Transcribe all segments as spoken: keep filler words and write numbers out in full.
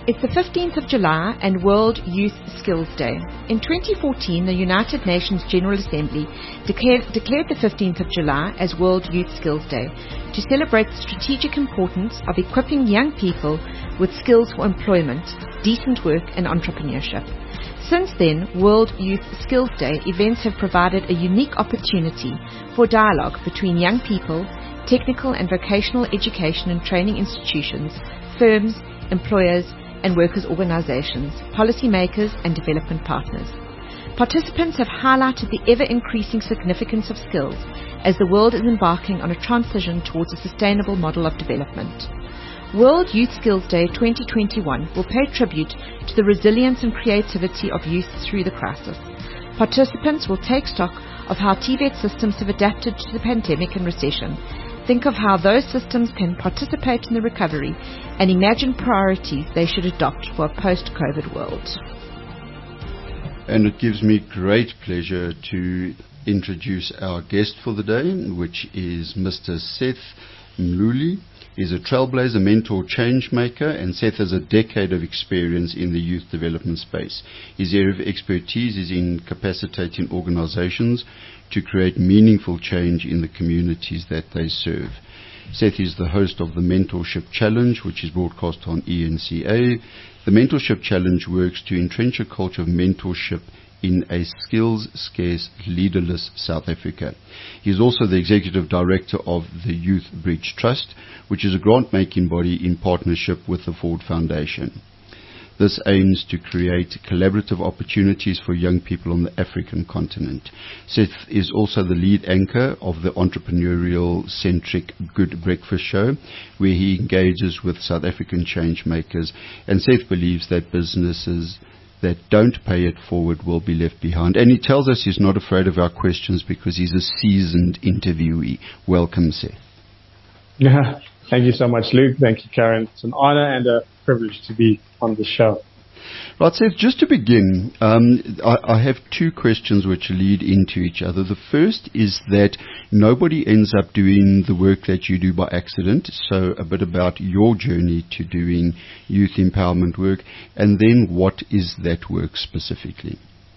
It's the fifteenth of July and World Youth Skills Day. In twenty fourteen, the United Nations General Assembly declared, declared the fifteenth of July as World Youth Skills Day to celebrate the strategic importance of equipping young people with skills for employment, decent work and entrepreneurship. Since then, World Youth Skills Day events have provided a unique opportunity for dialogue between young people, technical and vocational education and training institutions, firms, employers, and workers' organizations, policymakers, and development partners. Participants have highlighted the ever-increasing significance of skills as the world is embarking on a transition towards a sustainable model of development. World Youth Skills Day twenty twenty-one will pay tribute to the resilience and creativity of youth through the crisis. Participants will take stock of how T V E T systems have adapted to the pandemic and recession, think of how those systems can participate in the recovery, and imagine priorities they should adopt for a post-COVID world. And it gives me great pleasure to introduce our guest for the day, which is Mister Seth Mluli. He's a trailblazer, mentor, change maker, and Seth has a decade of experience in the youth development space. His area of expertise is in capacitating organizations to create meaningful change in the communities that they serve. Seth is the host of the Mentorship Challenge, which is broadcast on E N C A. The Mentorship Challenge works to entrench a culture of mentorship in a skills-scarce, leaderless South Africa. He is also the Executive Director of the Youth Bridge Trust, which is a grant-making body in partnership with the Ford Foundation. This aims to create collaborative opportunities for young people on the African continent. Seth is also the lead anchor of the entrepreneurial-centric Good Breakfast Show, where he engages with South African change makers, and Seth believes that businesses that don't pay it forward will be left behind. And he tells us he's not afraid of our questions because he's a seasoned interviewee. Welcome, Seth. Yeah, thank you so much, Luke. Thank you, Karen. It's an honor and a privilege to be on the show. Right, Seth, just to begin, um, I, I have two questions which lead into each other. The first is that nobody ends up doing the work that you do by accident, so a bit about your journey to doing youth empowerment work, and then what is that work specifically?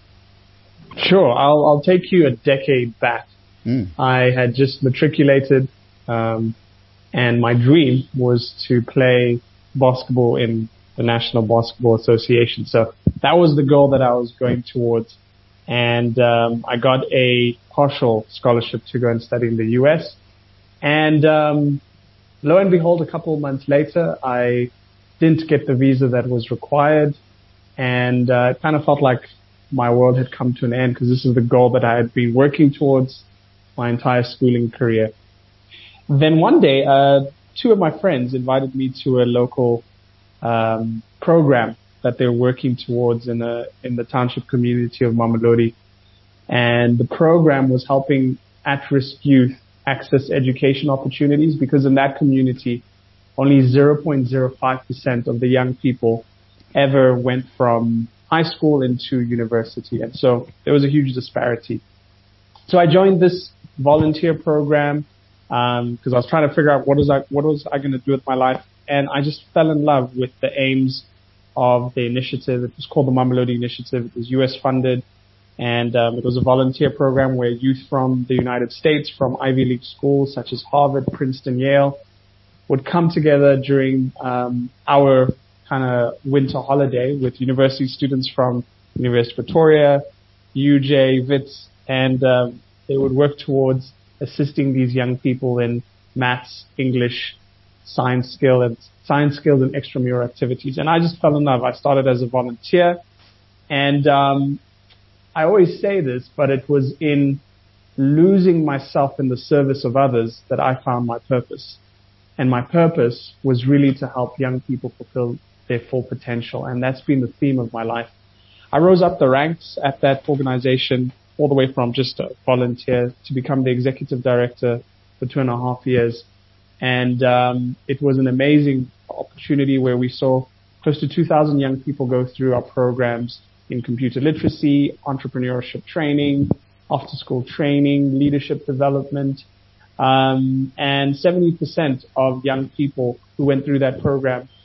Sure, I'll, I'll take you a decade back. Mm. I had just matriculated, um, and my dream was to play basketball in the National Basketball Association. So that was the goal that I was going towards. And um, I got a partial scholarship to go and study in the U S. And um, lo and behold, a couple of months later, I didn't get the visa that was required. And uh, it kind of felt like my world had come to an end because this is the goal that I had been working towards my entire schooling career. Then one day, uh, two of my friends invited me to a local Um, program that they're working towards in a in the township community of Mamelodi, and the program was helping at-risk youth access education opportunities because in that community, only zero point zero five percent of the young people ever went from high school into university, and so there was a huge disparity. So I joined this volunteer program because um, I was trying to figure out what was I what was I going to do with my life. And I just fell in love with the aims of the initiative. It was called the Mamelodi Initiative. It was U S funded, and um, it was a volunteer program where youth from the United States, from Ivy League schools such as Harvard, Princeton, Yale, would come together during um, our kind of winter holiday with university students from University of Pretoria, U J, Wits, and um, they would work towards assisting these young people in maths, English, science skill and science skills and extramural activities. And I just fell in love. I started as a volunteer, and um, I always say this, but it was in losing myself in the service of others that I found my purpose. And my purpose was really to help young people fulfill their full potential. And that's been the theme of my life. I rose up the ranks at that organization all the way from just a volunteer to become the executive director for two and a half years. And um, it was an amazing opportunity where we saw close to two thousand young people go through our programs in computer literacy, entrepreneurship training, after-school training, leadership development. Um, and seventy percent of young people who went through that program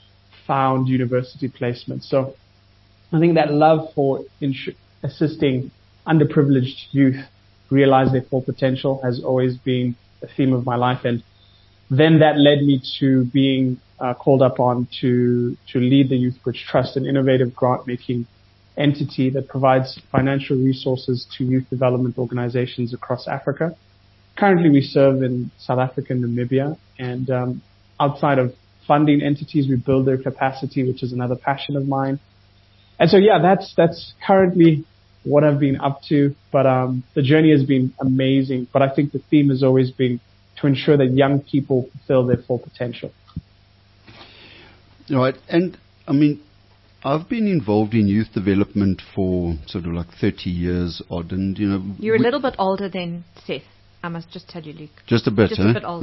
found university placement. So I think that love for ins- assisting underprivileged youth realize their full potential has always been a theme of my life. And then that led me to being uh, called upon to, to lead the Youth Bridge Trust, an innovative grant-making entity that provides financial resources to youth development organizations across Africa. Currently, we serve in South Africa and Namibia, and um, outside of funding entities, we build their capacity, which is another passion of mine. And so, yeah, that's that's currently what I've been up to. But um, the journey has been amazing. But I think the theme has always been to ensure that young people fulfill their full potential. Right, and I mean, I've been involved in youth development for sort of like thirty years odd, and you know, you're a little bit older than Seth. I must just tell you, Luke. Just a bit, Just huh? a bit older.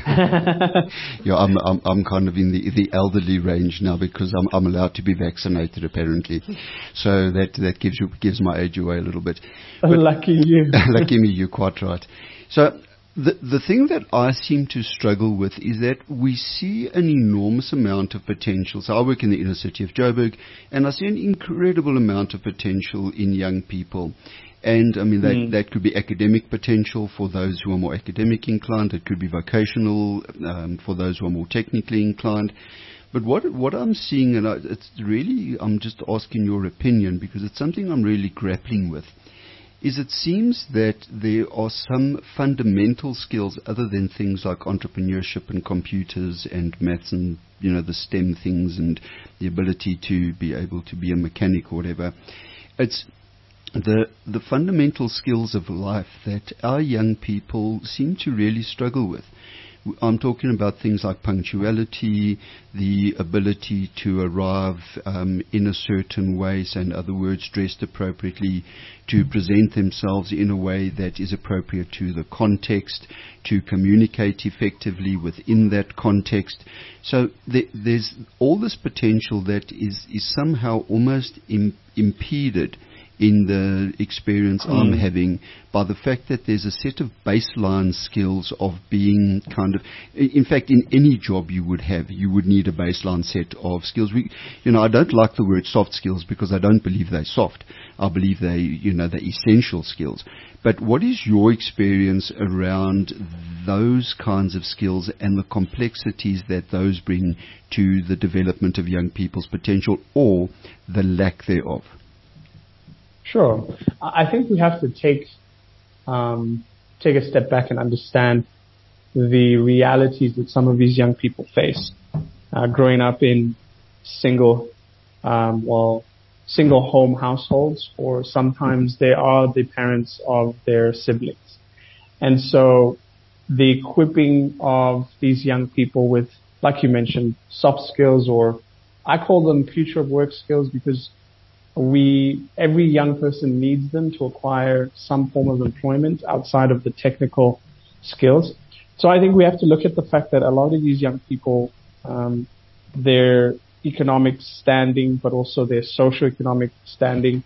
Yeah, I'm, I'm I'm kind of in the the elderly range now because I'm I'm allowed to be vaccinated apparently, so that that gives you gives my age away a little bit. But lucky you. Lucky me, you're quite right. So the the thing that I seem to struggle with is that we see an enormous amount of potential. So I work in the inner city of Joburg, and I see an incredible amount of potential in young people. And, I mean, that, mm. that could be academic potential for those who are more academic inclined. It could be vocational um, for those who are more technically inclined. But what what I'm seeing, and I, it's really, I'm just asking your opinion because it's something I'm really grappling with, is it seems that there are some fundamental skills other than things like entrepreneurship and computers and maths and, you know, the STEM things and the ability to be able to be a mechanic or whatever. It's the the fundamental skills of life that our young people seem to really struggle with. I'm talking about things like punctuality, the ability to arrive um, in a certain way, so in other words, dressed appropriately, to present themselves in a way that is appropriate to the context, to communicate effectively within that context. So th- there's all this potential that is, is somehow almost im- impeded in the experience mm. I'm having by the fact that there's a set of baseline skills of being kind of, in fact, in any job you would have, you would need a baseline set of skills. We, you know, I don't like the word soft skills because I don't believe they're soft. I believe they, you know, they're essential skills. But what is your experience around those kinds of skills and the complexities that those bring to the development of young people's potential or the lack thereof? Sure. I think we have to take um, take a step back and understand the realities that some of these young people face. Uh, growing up in single, um, well, single home households, or sometimes they are the parents of their siblings. And so the equipping of these young people with, like you mentioned, soft skills, or I call them future of work skills, because we, every young person needs them to acquire some form of employment outside of the technical skills. So I think we have to look at the fact that a lot of these young people, um, their economic standing, but also their socioeconomic standing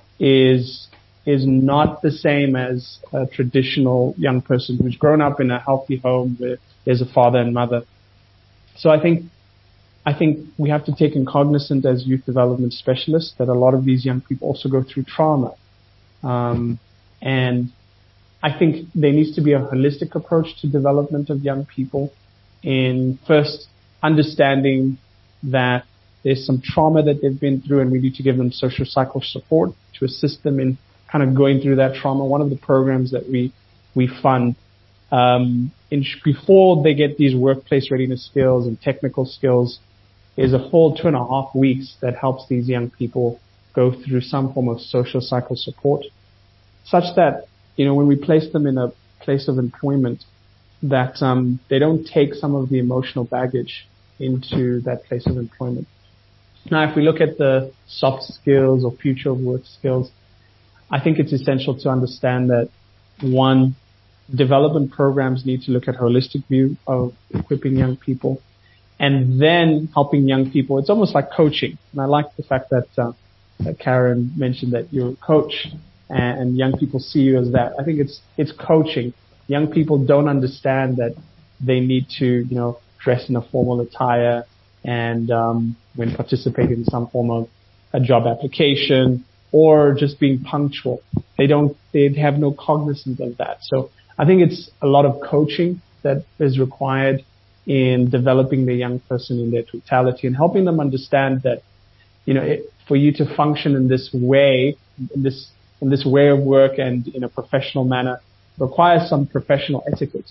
is, is not the same as a traditional young person who's grown up in a healthy home where there's a father and mother. So I think I think we have to take in cognizant as youth development specialists that a lot of these young people also go through trauma. Um, and I think there needs to be a holistic approach to development of young people in first understanding that there's some trauma that they've been through and we need to give them social cycle support to assist them in kind of going through that trauma. One of the programs that we, we fund, um, in, before they get these workplace readiness skills and technical skills, is a full two and a half weeks that helps these young people go through some form of social cycle support, such that, you know, when we place them in a place of employment, that um, they don't take some of the emotional baggage into that place of employment. Now, if we look at the soft skills or future of work skills, I think it's essential to understand that, one, development programs need to look at a holistic view of equipping young people, and then helping young people. It's almost like coaching. And I like the fact that, uh, that Karen mentioned that you're a coach and, and young people see you as that. I think it's, it's coaching. Young people don't understand that they need to, you know, dress in a formal attire and um, when participating in some form of a job application or just being punctual. They don't, they have no cognizance of that. So I think it's a lot of coaching that is required in developing the young person in their totality and helping them understand that, you know, it, for you to function in this way, in this, in this way of work and in a professional manner requires some professional etiquette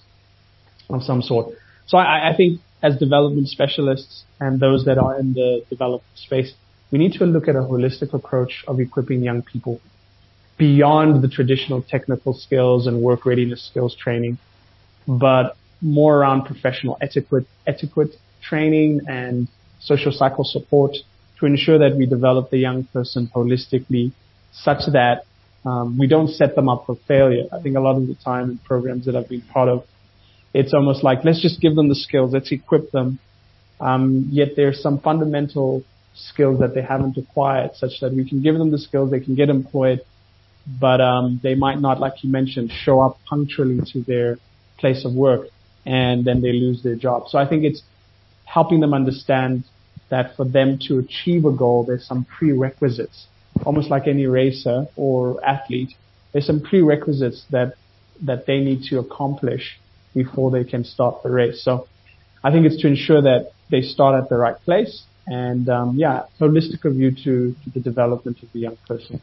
of some sort. So I, I think as development specialists and those that are in the development space, we need to look at a holistic approach of equipping young people beyond the traditional technical skills and work readiness skills training, but more around professional etiquette, etiquette training and social cycle support to ensure that we develop the young person holistically such that um, we don't set them up for failure. I think a lot of the time in programs that I've been part of, it's almost like, let's just give them the skills, let's equip them. Um, yet there's some fundamental skills that they haven't acquired such that we can give them the skills, they can get employed, but um, they might not, like you mentioned, show up punctually to their place of work and then they lose their job. So I think it's helping them understand that for them to achieve a goal, there's some prerequisites, almost like any racer or athlete. There's some prerequisites that, that they need to accomplish before they can start the race. So I think it's to ensure that they start at the right place and, um, yeah, holistic view to, to the development of the young person.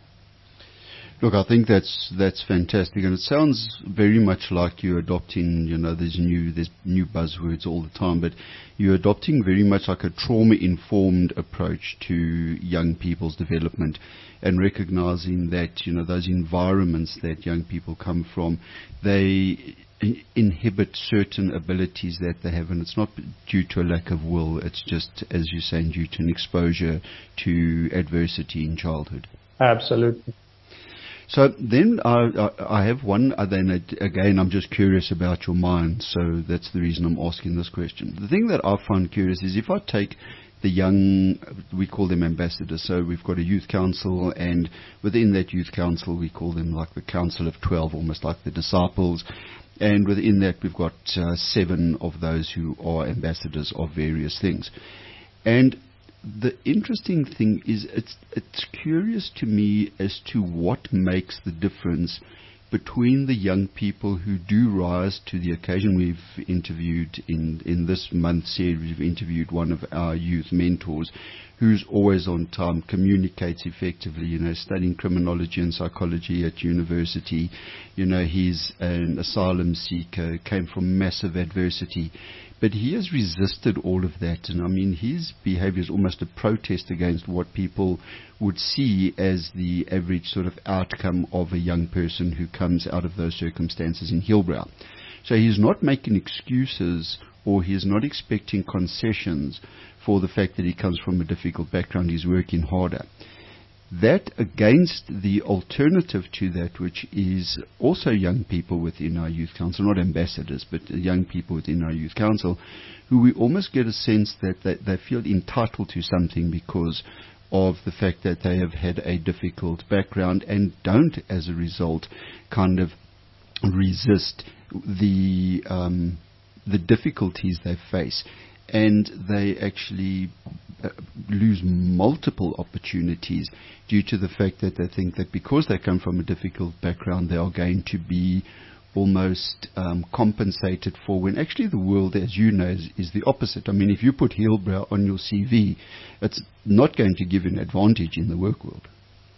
Look, I think that's that's fantastic, and it sounds very much like you're adopting, you know, there's new there's new buzzwords all the time, but you're adopting very much like a trauma-informed approach to young people's development and recognizing that, you know, those environments that young people come from, they inhibit certain abilities that they have, and it's not due to a lack of will, it's just, as you're saying, due to an exposure to adversity in childhood. Absolutely. So then I, I, I have one other, and again, I'm just curious about your mind, so that's the reason I'm asking this question. The thing that I find curious is if I take the young, we call them ambassadors, so we've got a youth council, and within that youth council we call them like the council of twelve, almost like the disciples, and within that we've got uh, seven of those who are ambassadors of various things. And the interesting thing is it's it's curious to me as to what makes the difference between the young people who do rise to the occasion. We've interviewed in, in this month's series, we've interviewed one of our youth mentors who's always on time, communicates effectively, you know, studying criminology and psychology at university. You know, he's an asylum seeker, came from massive adversity. But he has resisted all of that, and I mean his behavior is almost a protest against what people would see as the average sort of outcome of a young person who comes out of those circumstances in Hillbrow. So he's not making excuses, or he is not expecting concessions for the fact that he comes from a difficult background. He's working harder. That against the alternative to that, which is also young people within our youth council, not ambassadors, but young people within our youth council, who we almost get a sense that they, they feel entitled to something because of the fact that they have had a difficult background and don't, as a result, kind of resist the um, the difficulties they face. And they actually uh, lose multiple opportunities due to the fact that they think that because they come from a difficult background, they are going to be almost um, compensated for, when actually the world, as you know, is, is the opposite. I mean, if you put Hillbrow on your C V, it's not going to give you an advantage in the work world.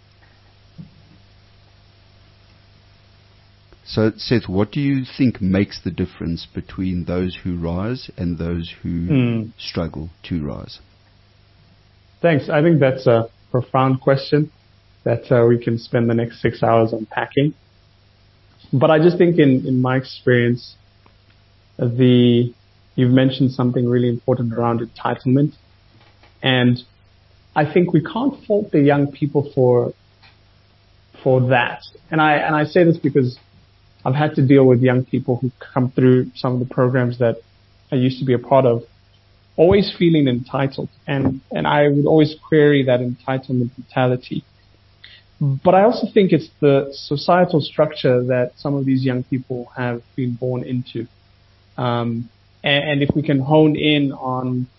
So, Seth, what do you think makes the difference between those who rise and those who mm. struggle to rise? Thanks. I think that's a profound question that uh, we can spend the next six hours unpacking. But I just think in, in my experience, the you've mentioned something really important around entitlement. And I think we can't fault the young people for for that. And I and I say this because I've had to deal with young people who come through some of the programs that I used to be a part of, always feeling entitled. And, and I would always query that entitlement mentality. But I also think it's the societal structure that some of these young people have been born into. Um, and, and if we can hone in on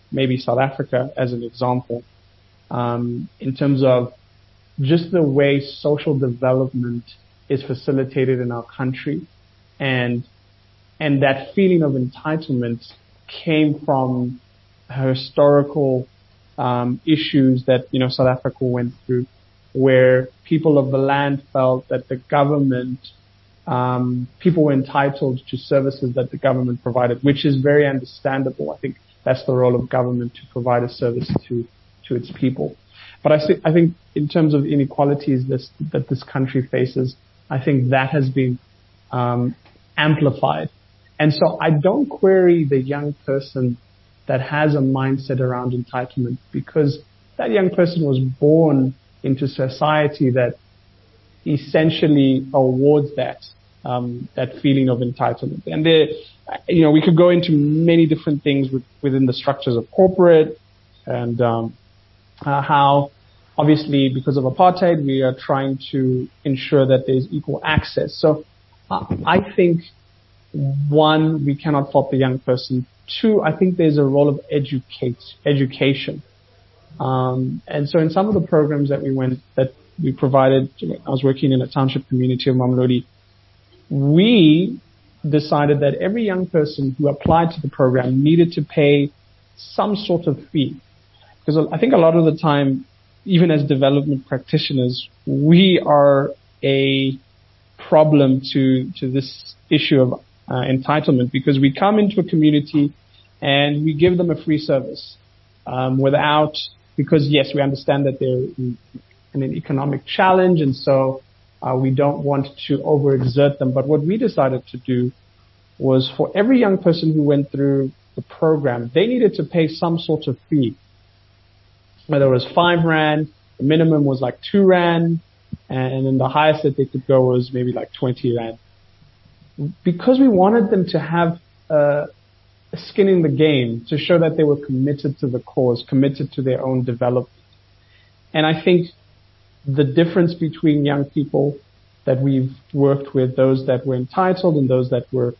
maybe South Africa as an example, um, in terms of just the way social development is facilitated in our country, and and that feeling of entitlement came from historical um, issues that you know South Africa went through, where people of the land felt that the government, um, people were entitled to services that the government provided, which is very understandable. I think that's the role of government, to provide a service to to its people. But I, th- I think in terms of inequalities this, that this country faces, I think that has been um, amplified. And so I don't query the young person that has a mindset around entitlement, because that young person was born into society that essentially awards that um, that feeling of entitlement. And there, you know, we could go into many different things with, within the structures of corporate, and um, uh, how obviously because of apartheid we are trying to ensure that there's equal access. So uh, I think, one, we cannot fault the young person. Two, I think there's a role of educate, education. Um, and so in some of the programs that we went, that we provided, I was working in a township community of Mamelodi, we decided that every young person who applied to the program needed to pay some sort of fee. Because I think a lot of the time, even as development practitioners, we are a problem to, to this issue of uh, entitlement, because we come into a community and we give them a free service um, without, because yes, we understand that they're in, in an economic challenge, and so uh, we don't want to overexert them. But what we decided to do was, for every young person who went through the program, they needed to pay some sort of fee. Whether it was five rand, the minimum was like two rand, and then the highest that they could go was maybe like twenty rand. Because we wanted them to have uh, a skin in the game, to show that they were committed to the cause, committed to their own development. And I think the difference between young people that we've worked with, those that were entitled and those that were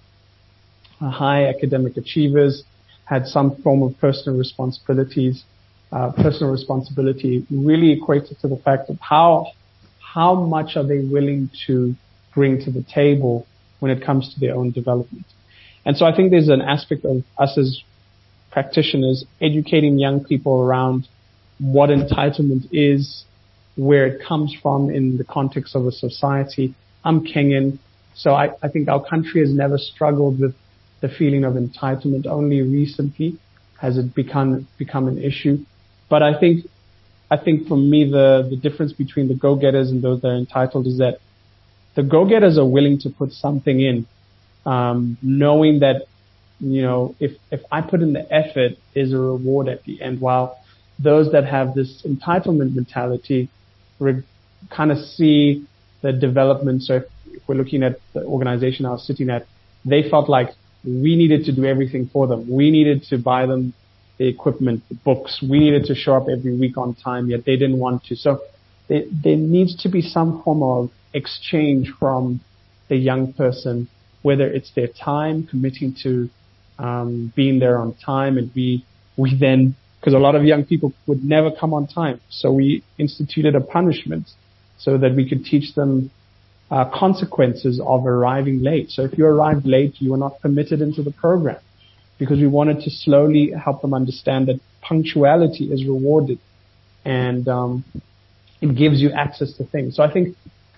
high academic achievers, had some form of personal responsibilities, uh, personal responsibility, really equated to the fact of how, how much are they willing to bring to the table when it comes to their own development. And so I think there's an aspect of us as practitioners educating young people around what entitlement is, where it comes from in the context of a society. I'm Kenyan, so I, I think our country has never struggled with the feeling of entitlement. Only recently has it become become an issue. But I think I think for me the, the difference between the go-getters and those that are entitled is that the go-getters are willing to put something in, um, knowing that, you know, if, if I put in the effort, there's a reward at the end, while those that have this entitlement mentality re- kind of see the development. So if, if we're looking at the organization I was sitting at, they felt like we needed to do everything for them. We needed to buy them the equipment, the books. We needed to show up every week on time, yet they didn't want to. So there, there needs to be some form of exchange from the young person, whether it's their time, committing to um, being there on time, and we we then, because a lot of young people would never come on time, so we instituted a punishment so that we could teach them uh, consequences of arriving late. So if you arrived late, you were not permitted into the program, because we wanted to slowly help them understand that punctuality is rewarded, and um, it gives you access to things. So I think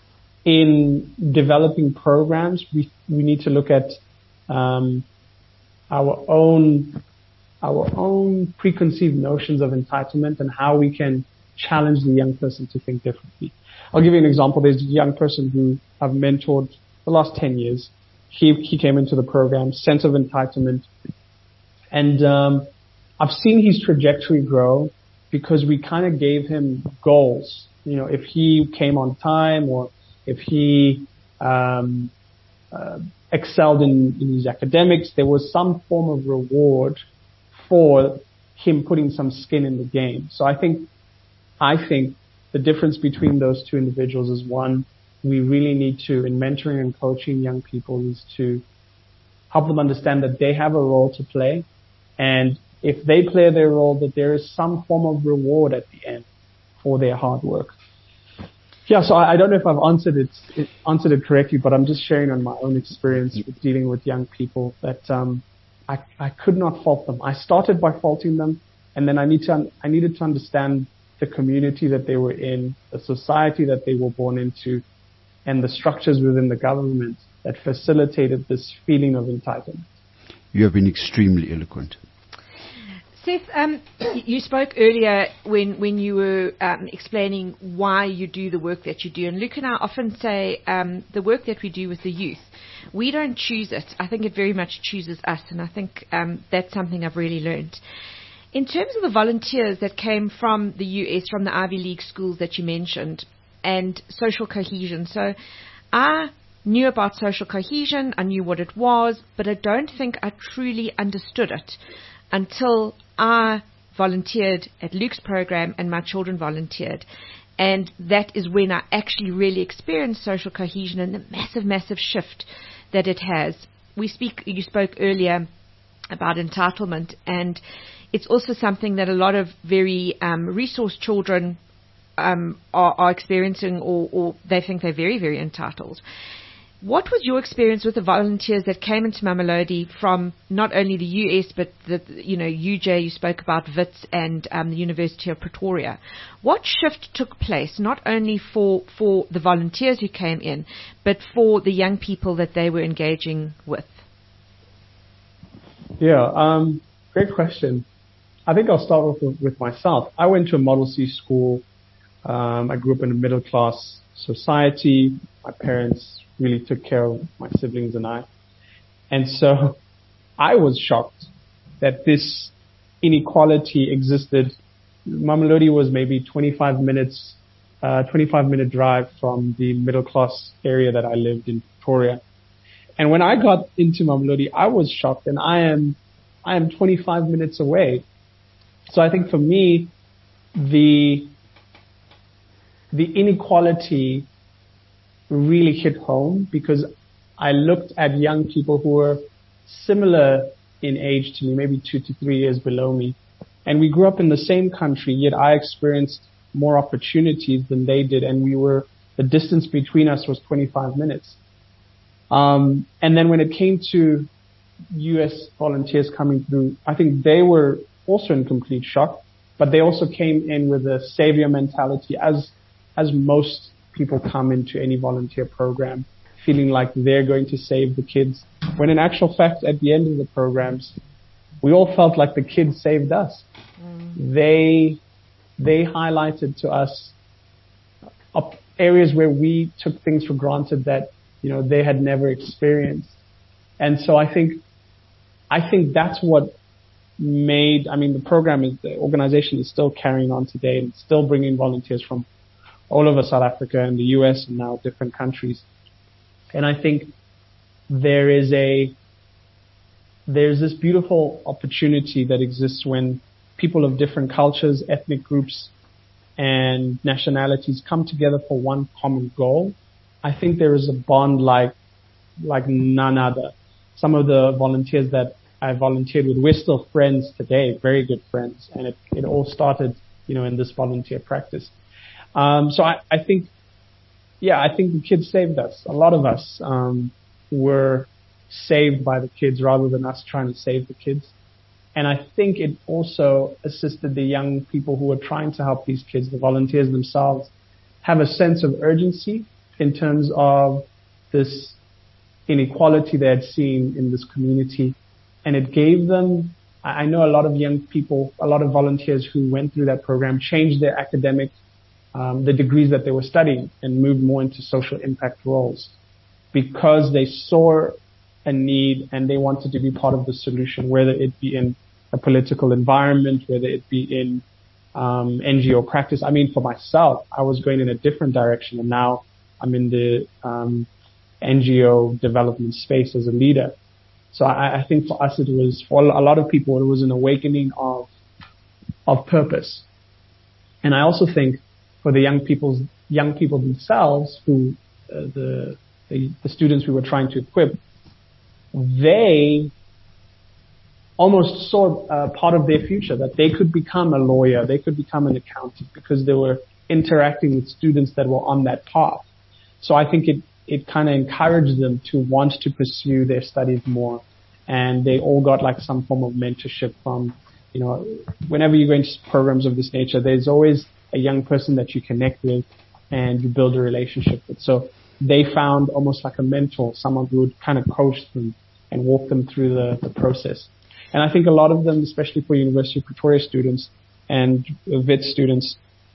in developing programs, we we need to look at um, our own our own preconceived notions of entitlement and how we can challenge the young person to think differently. I'll give you an example. There's a young person who I've mentored the last ten years. He he came into the program, sense of entitlement, and um, I've seen his trajectory grow because we kind of gave him goals. You know, if he came on time, or if he um, uh, excelled in, in his academics, there was some form of reward for him putting some skin in the game. So I think, I think the difference between those two individuals is, one, we really need to, in mentoring and coaching young people, is to help them understand that they have a role to play, and if they play their role, that there is some form of reward at the end for their hard work. Yeah, so I, I don't know if I've answered it, it answered it correctly, but I'm just sharing on my own experience with dealing with young people that um, I, I could not fault them. I started by faulting them, and then I need to un- I needed to understand the community that they were in, the society that they were born into, and the structures within the government that facilitated this feeling of entitlement. You have been extremely eloquent. Seth, um, you spoke earlier when, when you were um, explaining why you do the work that you do. And Luke and I often say um, the work that we do with the youth, we don't choose it. I think it very much chooses us. And I think um, that's something I've really learned. In terms of the volunteers that came from the U S, from the Ivy League schools that you mentioned, and social cohesion. So I knew about social cohesion. I knew what it was, but I don't think I truly understood it until I volunteered at Luke's program and my children volunteered. And that is when I actually really experienced social cohesion and the massive, massive shift that it has. We speak, you spoke earlier about entitlement, and it's also something that a lot of very um, resource children um, are, are experiencing, or, or they think they're very, very entitled. What was your experience with the volunteers that came into Mamelodi from not only the U S, but the, you know, U J, you spoke about Wits and um, the University of Pretoria. What shift took place, not only for, for the volunteers who came in, but for the young people that they were engaging with? Yeah, um, great question. I think I'll start with, with myself. I went to a Model C school. Um, I grew up in a middle class society. My parents really took care of my siblings and I. And so I was shocked that this inequality existed. Mamelodi was maybe twenty-five minutes, uh, twenty-five minute drive from the middle class area that I lived in, Pretoria. And when I got into Mamelodi, I was shocked, and I am, I am twenty-five minutes away. So I think for me, the, the inequality really hit home, because I looked at young people who were similar in age to me, maybe two to three years below me. And we grew up in the same country, yet I experienced more opportunities than they did. And we were, the distance between us was twenty-five minutes. Um, and then when it came to U S volunteers coming through, I think they were also in complete shock, but they also came in with a savior mentality, as, as most people come into any volunteer program feeling like they're going to save the kids, when in actual fact, at the end of the programs, we all felt like the kids saved us. Mm. They, they highlighted to us up areas where we took things for granted that, you know, they had never experienced. And so I think, I think that's what made, I mean, the program is, the organization is still carrying on today and still bringing volunteers from all over South Africa and the U S and now different countries. And I think there is a, there's this beautiful opportunity that exists when people of different cultures, ethnic groups, and nationalities come together for one common goal. I think there is a bond like, like none other. Some of the volunteers that I volunteered with, we're still friends today, very good friends. And it, it all started, you know, in this volunteer practice. Um, so I, I think, yeah, I think the kids saved us. A lot of us, um, were saved by the kids rather than us trying to save the kids. And I think it also assisted the young people who were trying to help these kids, the volunteers themselves, have a sense of urgency in terms of this inequality they had seen in this community. And it gave them, I know a lot of young people, a lot of volunteers who went through that program changed their academic Um, the degrees that they were studying and moved more into social impact roles because they saw a need and they wanted to be part of the solution, whether it be in a political environment, whether it be in um, N G O practice. I mean, for myself, I was going in a different direction, and now I'm in the um, N G O development space as a leader. So I, I think for us, it was, for a lot of people, it was an awakening of of purpose. And I also think for the young people, young people themselves, who uh, the, the the students we were trying to equip, they almost saw uh, part of their future, that they could become a lawyer, they could become an accountant because they were interacting with students that were on that path. So I think it, it kind of encouraged them to want to pursue their studies more. And they all got like some form of mentorship from, you know, whenever you go into programs of this nature, there's always a young person that you connect with and you build a relationship with. So they found almost like a mentor, someone who would kind of coach them and walk them through the, the process. And I think a lot of them, especially for University of Pretoria students and Wits students,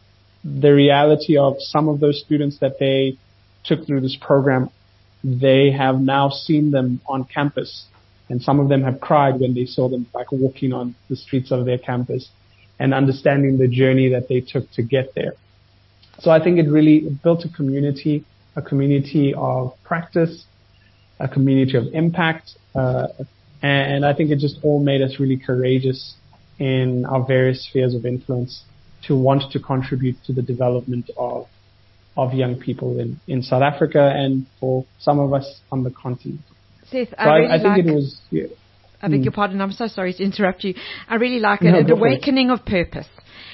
the reality of some of those students that they took through this program, they have now seen them on campus. And some of them have cried when they saw them like walking on the streets of their campus and understanding the journey that they took to get there. So I think it really built a community, a community of practice, a community of impact, uh, and I think it just all made us really courageous in our various spheres of influence to want to contribute to the development of of young people in, in South Africa and for some of us on the continent. Seth, so I, really I, I think like, it was... Yeah. I beg mm. your pardon, I'm so sorry to interrupt you. I really like it, no, an awakening of purpose.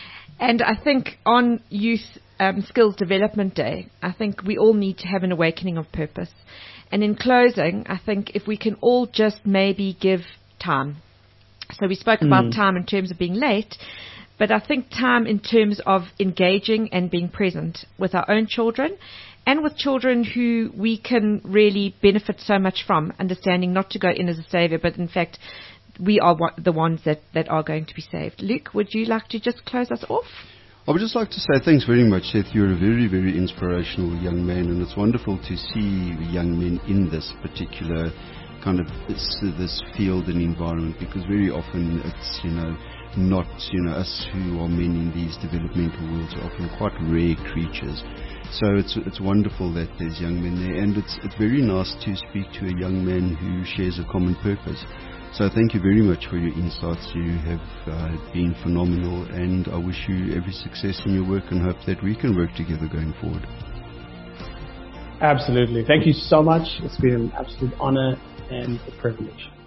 And I think on Youth um, Skills Development Day, I think we all need to have an awakening of purpose. And in closing, I think if we can all just maybe give time. So we spoke mm. about time in terms of being late, but I think time in terms of engaging and being present with our own children and with children who we can really benefit so much from, understanding not to go in as a savior, but in fact, we are the ones that, that are going to be saved. Luke, would you like to just close us off? I would just like to say thanks very much, Seth. You're a very, very inspirational young man, and it's wonderful to see young men in this particular kind of this, this field and environment, because very often it's, you know, not, you know, us who are men in these developmental worlds are often quite rare creatures. So it's it's wonderful that there's young men there, and it's it's very nice to speak to a young man who shares a common purpose. So thank you very much for your insights. You have uh, been phenomenal, and I wish you every success in your work and hope that we can work together going forward. Absolutely. Thank you so much. It's been an absolute honor and a privilege.